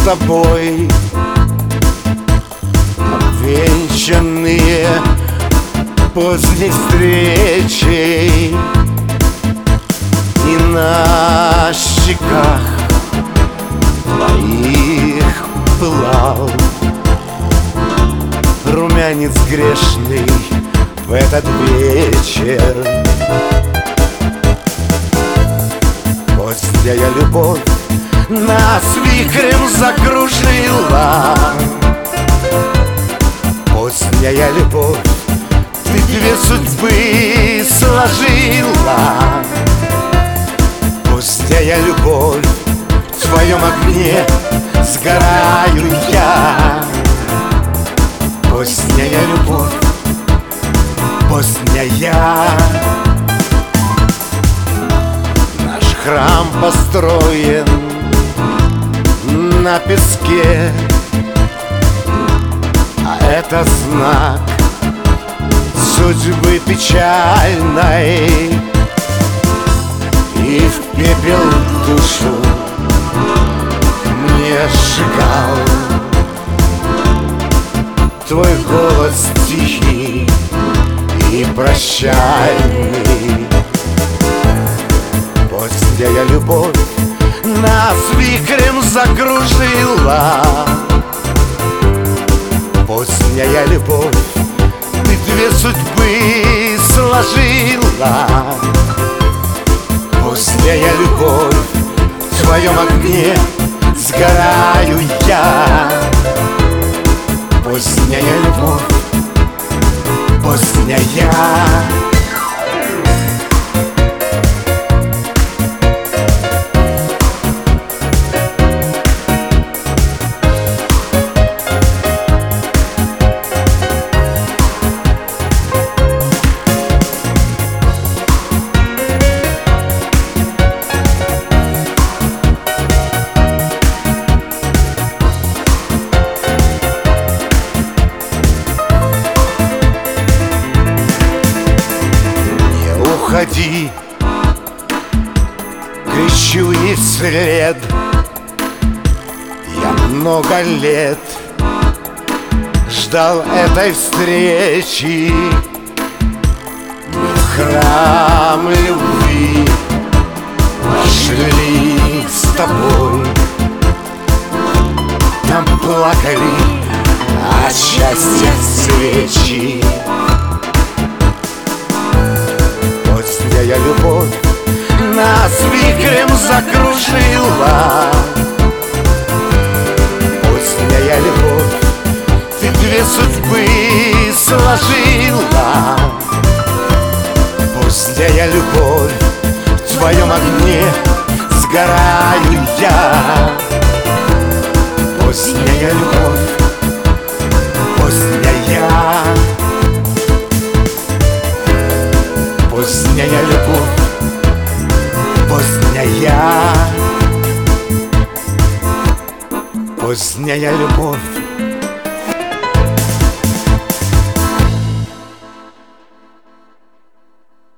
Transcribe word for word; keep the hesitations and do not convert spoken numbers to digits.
с тобой, обвенчанные поздней встречей, и на щеках твоих пылал румянец грешный в этот вечер. Поздняя любовь нас вихрем закружила. Поздняя любовь, ты две судьбы сложила. Поздняя любовь, в твоем огне сгораю я. Поздняя любовь, поздняя. Наш храм построен на песке, а это знак судьбы печальной. И в пепел душу мне сжигал твой голос тихий и прощальный. Поздняя любовь нас вихрем закружила. Поздняя любовь, ты две судьбы сложила. Поздняя любовь, в твоем огне сгораю я. Поздняя любовь, поздняя. Уходи, кричу ей вслед. Я много лет ждал этой встречи. Мы в храм любви пошли с тобой. Там плакали от счастья свечи. Поздняя любовь нас вихрем закружила. Поздняя любовь, ты две судьбы сложила. Поздняя любовь, в твоем огне сгораю я. Поздняя любовь, поздняя. Поздняя любовь, поздняя. Поздняя любовь,